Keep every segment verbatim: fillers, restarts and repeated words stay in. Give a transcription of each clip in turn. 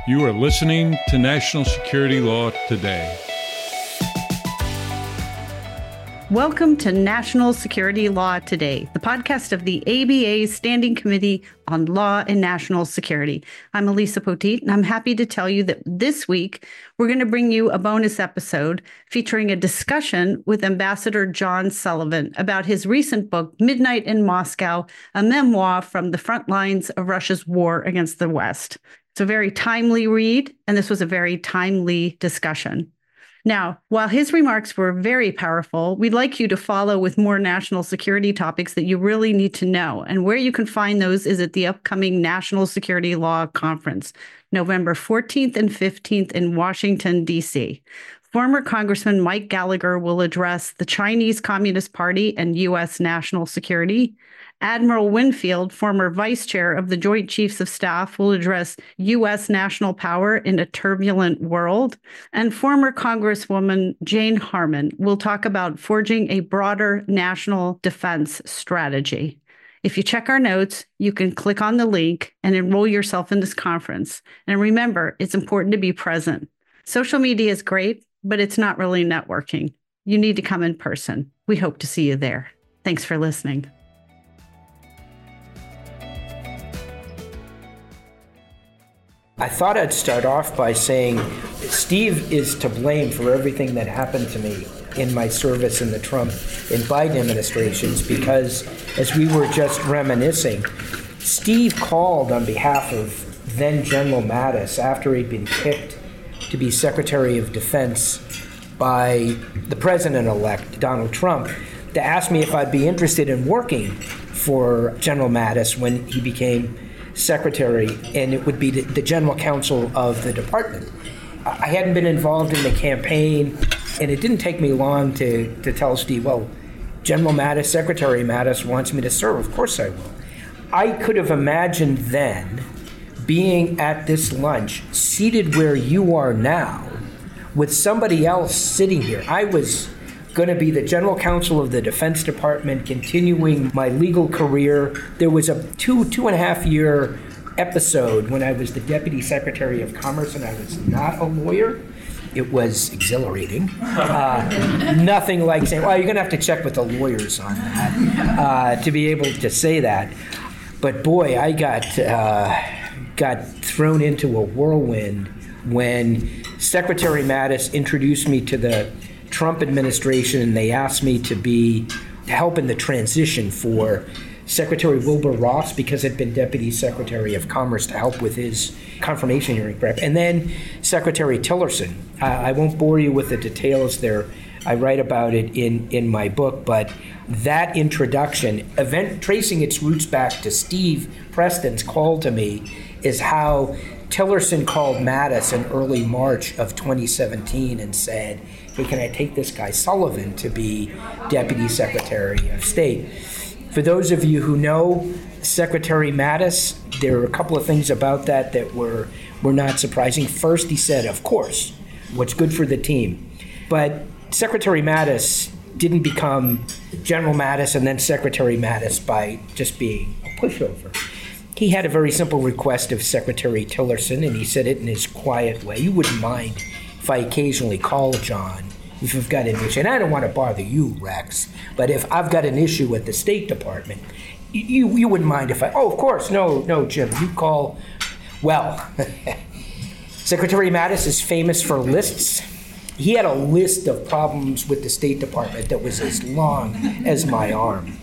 You are listening to National Security Law Today. Welcome to National Security Law Today, the podcast of the A B A's Standing Committee on Law and National Security. I'm Elisa Poteet, and I'm happy to tell you that this week we're going to bring you a bonus episode featuring a discussion with Ambassador John Sullivan about his recent book, Midnight in Moscow, a memoir from the front lines of Russia's war against the West. It's a very timely read, and this was a very timely discussion. Now, while his remarks were very powerful, we'd like you to follow with more national security topics that you really need to know. And where you can find those is at the upcoming National Security Law Conference, November fourteenth and fifteenth in Washington, D C. Former Congressman Mike Gallagher will address the Chinese Communist Party and U S national security. Admiral Winfield, former vice chair of the Joint Chiefs of Staff, will address U S national power in a turbulent world. And former Congresswoman Jane Harman will talk about forging a broader national defense strategy. If you check our notes, you can click on the link and enroll yourself in this conference. And remember, it's important to be present. Social media is great, but it's not really networking. You need to come in person. We hope to see you there. Thanks for listening. I thought I'd start off by saying Steve is to blame for everything that happened to me in my service in the Trump and Biden administrations, because as we were just reminiscing, Steve called on behalf of then General Mattis after he'd been picked to be Secretary of Defense by the president-elect, Donald Trump, to ask me if I'd be interested in working for General Mattis when he became secretary, and it would be the, the general counsel of the department. I hadn't been involved in the campaign, and it didn't take me long to, to tell Steve, well, General Mattis, Secretary Mattis wants me to serve. Of course I will. I could have imagined then being at this lunch, seated where you are now, with somebody else sitting here. I was going to be the general counsel of the Defense Department, continuing my legal career. There was a two, two and a half year episode when I was the Deputy Secretary of Commerce and I was not a lawyer. It was exhilarating. Uh, nothing like saying, well, you're going to have to check with the lawyers on that uh, to be able to say that. But boy, I got uh, got thrown into a whirlwind when Secretary Mattis introduced me to the Trump administration, and they asked me to be to help in the transition for Secretary Wilbur Ross, because I'd been Deputy Secretary of Commerce, to help with his confirmation hearing prep. And then Secretary Tillerson. Uh, I won't bore you with the details there. I write about it in, in my book, but that introduction, event tracing its roots back to Steve Preston's call to me, is how Tillerson called Mattis in early March of twenty seventeen and said, hey, can I take this guy Sullivan to be Deputy Secretary of State? For those of you who know Secretary Mattis, there are a couple of things about that that were, were not surprising. First, he said, of course, what's good for the team. But Secretary Mattis didn't become General Mattis and then Secretary Mattis by just being a pushover. He had a very simple request of Secretary Tillerson, and he said it in his quiet way. You wouldn't mind if I occasionally call John if you've got an issue. And I don't want to bother you, Rex, but if I've got an issue with the State Department, you you wouldn't mind if I, oh, of course, no, no, Jim, you call. Well, Secretary Mattis is famous for lists. He had a list of problems with the State Department that was as long as my arm.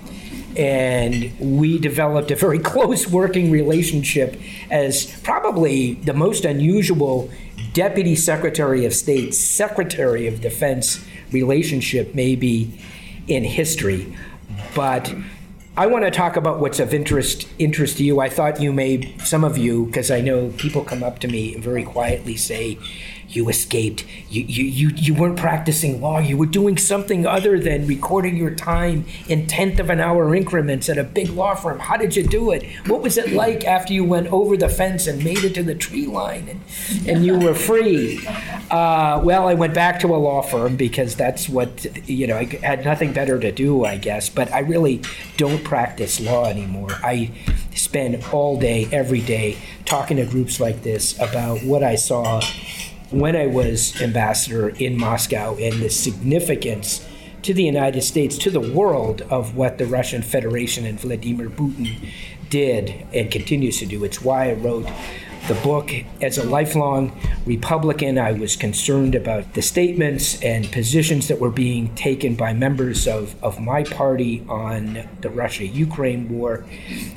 And we developed a very close working relationship as probably the most unusual Deputy Secretary of State, Secretary of Defense relationship maybe in history. But I want to talk about what's of interest interest to you. I thought you may, some of you, because I know people come up to me and very quietly say, you escaped. You, you, you, you weren't practicing law. You were doing something other than recording your time in tenth of an hour increments at a big law firm. How did you do it? What was it like after you went over the fence and made it to the tree line and, and you were free? Uh, well, I went back to a law firm because that's what, you know, I had nothing better to do, I guess. But I really don't practice law anymore. I spend all day, every day, talking to groups like this about what I saw when I was ambassador in Moscow and the significance to the United States, to the world, of what the Russian Federation and Vladimir Putin did and continues to do. It's why I wrote the book. As a lifelong Republican, I was concerned about the statements and positions that were being taken by members of, of my party on the Russia-Ukraine war.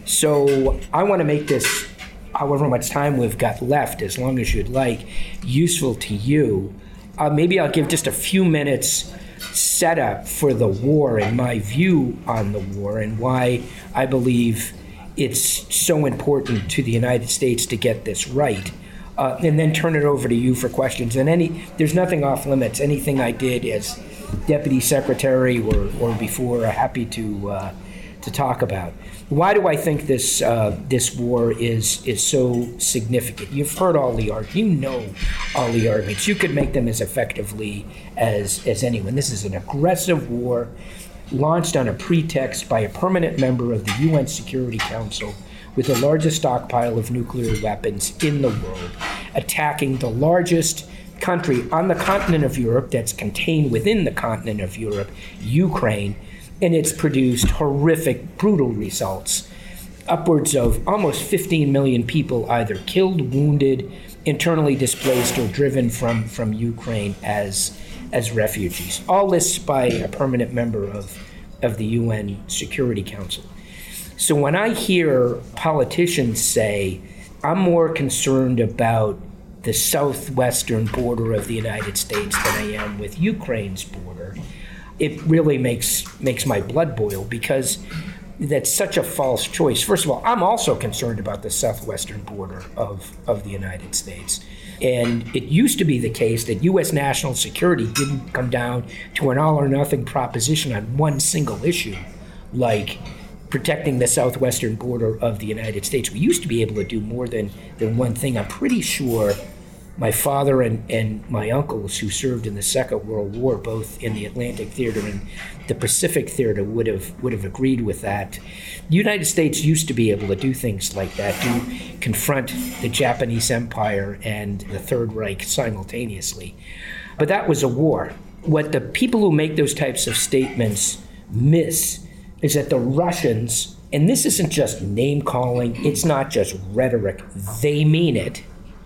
So I want to make this, however much time we've got left, as long as you'd like, useful to you. Uh, maybe I'll give just a few minutes setup for the war and my view on the war and why I believe it's so important to the United States to get this right, uh, and then turn it over to you for questions. And any, there's nothing off limits. Anything I did as deputy secretary or, or before, I'm happy to uh, to talk about. Why do I think this uh, this war is is so significant? You've heard all the arguments. You know all the arguments. You could make them as effectively as as anyone. This is an aggressive war, launched on a pretext by a permanent member of the U N Security Council with the largest stockpile of nuclear weapons in the world, attacking the largest country on the continent of Europe that's contained within the continent of Europe, Ukraine, and it's produced horrific, brutal results. Upwards of almost fifteen million people either killed, wounded, internally displaced, or driven from, from Ukraine as as refugees. All this by a permanent member of, of the U N Security Council. So when I hear politicians say, I'm more concerned about the southwestern border of the United States than I am with Ukraine's border, it really makes makes my blood boil, because that's such a false choice. First of all, I'm also concerned about the southwestern border of, of the United States. And it used to be the case that U S national security didn't come down to an all or nothing proposition on one single issue, like protecting the southwestern border of the United States. We used to be able to do more than, than one thing. I'm pretty sure my father and, and my uncles, who served in the Second World War, both in the Atlantic Theater and the Pacific Theater, would have would have agreed with that. The United States used to be able to do things like that, to confront the Japanese Empire and the Third Reich simultaneously. But that was a war. What the people who make those types of statements miss is that the Russians, and this isn't just name-calling, it's not just rhetoric, they mean it.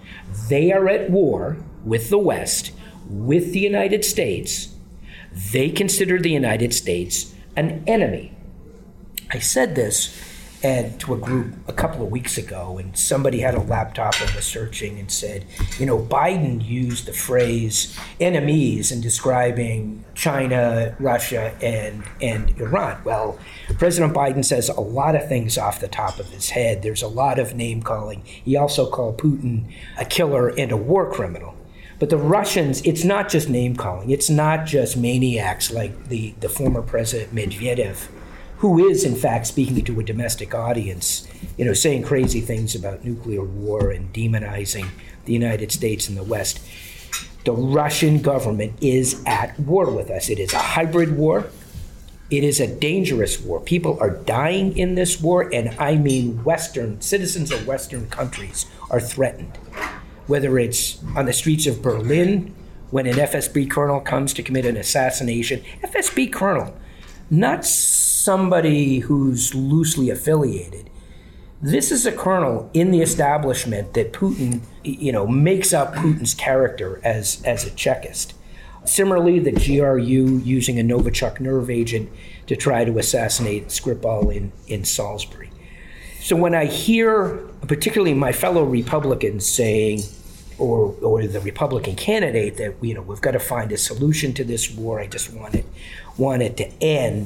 They are at war with the West, with the United States. They consider the United States an enemy. I said this and to a group a couple of weeks ago, and somebody had a laptop and was searching and said, you know, Biden used the phrase enemies in describing China, Russia, and, and Iran. Well, President Biden says a lot of things off the top of his head. There's a lot of name calling. He also called Putin a killer and a war criminal. But the Russians, it's not just name calling. It's not just maniacs like the, the former President Medvedev, who is, in fact, speaking to a domestic audience, you know, saying crazy things about nuclear war and demonizing the United States and the West. The Russian government is at war with us. It is a hybrid war. It is a dangerous war. People are dying in this war, and I mean Western, citizens of Western countries are threatened. Whether it's on the streets of Berlin, when an F S B colonel comes to commit an assassination, F S B colonel, not somebody who's loosely affiliated. This is a colonel in the establishment that Putin, you know, makes up Putin's character as, as a Chekist. Similarly, the G R U using a Novichok nerve agent to try to assassinate Skripal in, in Salisbury. So when I hear, particularly my fellow Republicans saying, or or the Republican candidate, that, you know, we've got to find a solution to this war, I just want it, want it to end.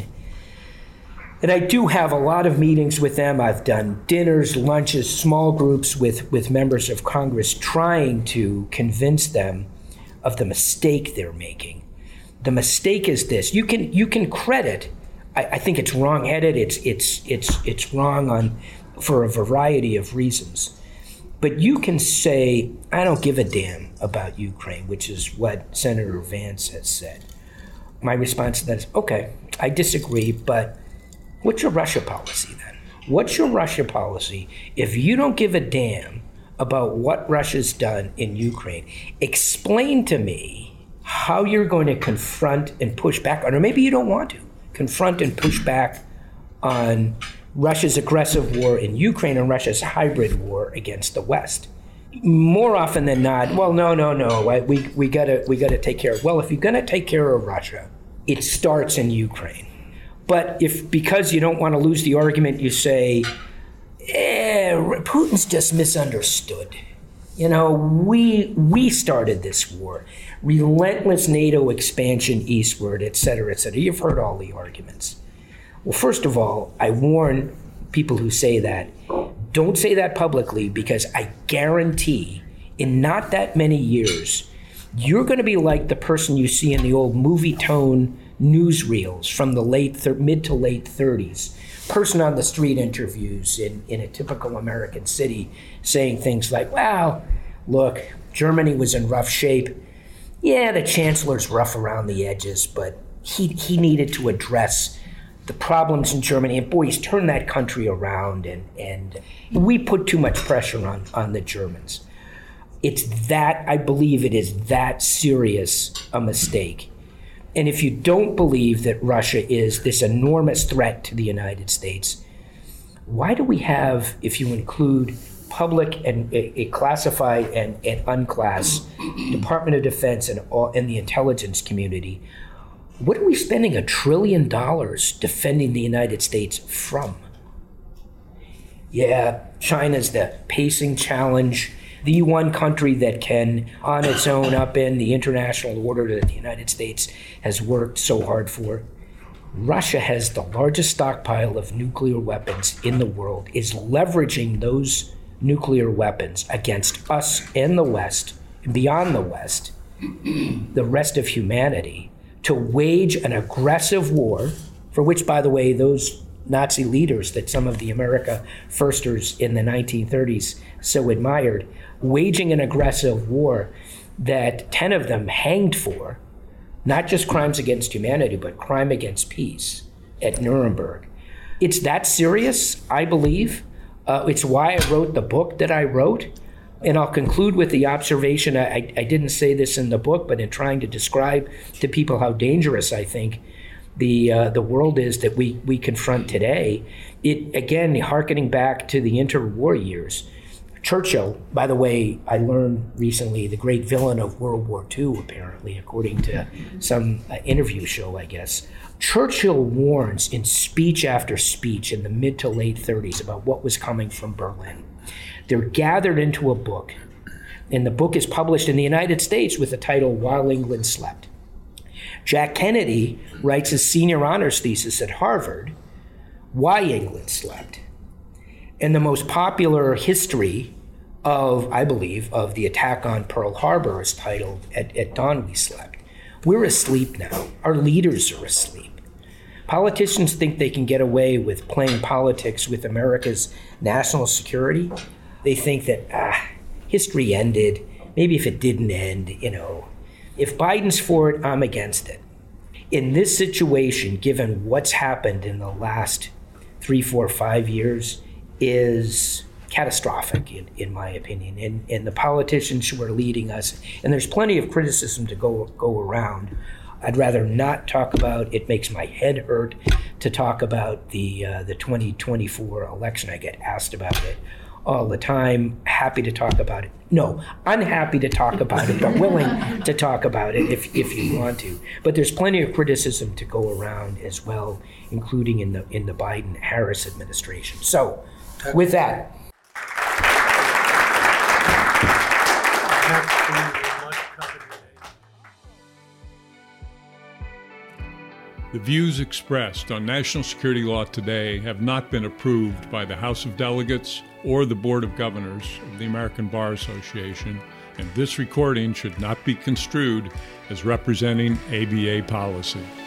And I do have a lot of meetings with them. I've done dinners, lunches, small groups with, with members of Congress, trying to convince them of the mistake they're making. The mistake is this: you can you can credit. I, I think it's wrong-headed. It's it's it's it's wrong on for a variety of reasons. But you can say, I don't give a damn about Ukraine, which is what Senator Vance has said. My response to that is, okay, I disagree, but what's your Russia policy then? what's your Russia policy? If you don't give a damn about what Russia's done in Ukraine, explain to me how you're going to confront and push back on, or maybe you don't want to, confront and push back on Russia's aggressive war in Ukraine and Russia's hybrid war against the West. More often than not, well, no, no, no, we we gotta we gotta take care of. Well, if you're gonna take care of Russia, it starts in Ukraine. But if because you don't want to lose the argument, you say, eh, Putin's just misunderstood. You know, we we started this war, relentless NATO expansion eastward, et cetera, et cetera. You've heard all the arguments. Well, first of all, I warn people who say that, don't say that publicly, because I guarantee in not that many years, you're going to be like the person you see in the old movie tone newsreels from the late thir- mid to late thirties. Person on the street interviews in, in a typical American city saying things like, well, look, Germany was in rough shape. Yeah, the chancellor's rough around the edges, but he he needed to address the problems in Germany, and boy, he's turned that country around, and, and we put too much pressure on, on the Germans. It's that, I believe it is that serious a mistake. And if you don't believe that Russia is this enormous threat to the United States, why do we have, if you include public and a, a classified and, and unclass, Department of Defense and, all, and the intelligence community, what are we spending a trillion dollars defending the United States from? Yeah, China's the pacing challenge, the one country that can, on its own, upend the international order that the United States has worked so hard for. Russia has the largest stockpile of nuclear weapons in the world, is leveraging those nuclear weapons against us and the West, and beyond the West, the rest of humanity, to wage an aggressive war, for which, by the way, those Nazi leaders that some of the America Firsters in the nineteen thirties so admired, waging an aggressive war that ten of them hanged for, not just crimes against humanity, but crime against peace at Nuremberg. It's that serious, I believe. Uh, it's why I wrote the book that I wrote. And I'll conclude with the observation, I, I didn't say this in the book, but in trying to describe to people how dangerous I think the uh, the world is that we, we confront today. It, again, hearkening back to the interwar years, Churchill, by the way, I learned recently, the great villain of World War Two, apparently, according to some uh, interview show, I guess. Churchill warns in speech after speech in the mid to late thirties about what was coming from Berlin. They're gathered into a book, and the book is published in the United States with the title While England Slept. Jack Kennedy writes his senior honors thesis at Harvard, Why England Slept. And the most popular history of, I believe, of the attack on Pearl Harbor is titled At, At Dawn We Slept. We're asleep now. Our leaders are asleep. Politicians think they can get away with playing politics with America's national security. They think that, ah, history ended. Maybe if it didn't end, you know. If Biden's for it, I'm against it. In this situation, given what's happened in the last three, four, five years, is catastrophic, in, in my opinion. And, and the politicians who are leading us, and there's plenty of criticism to go go around. I'd rather not talk about, it makes my head hurt to talk about the uh, the twenty twenty-four election. I get asked about it all the time. Happy to talk about it. No, unhappy to talk about it, but willing to talk about it if, if you want to. But there's plenty of criticism to go around as well, including in the in the Biden-Harris administration. So, with that. The views expressed on National Security Law Today have not been approved by the House of Delegates or the Board of Governors of the American Bar Association, and this recording should not be construed as representing A B A policy.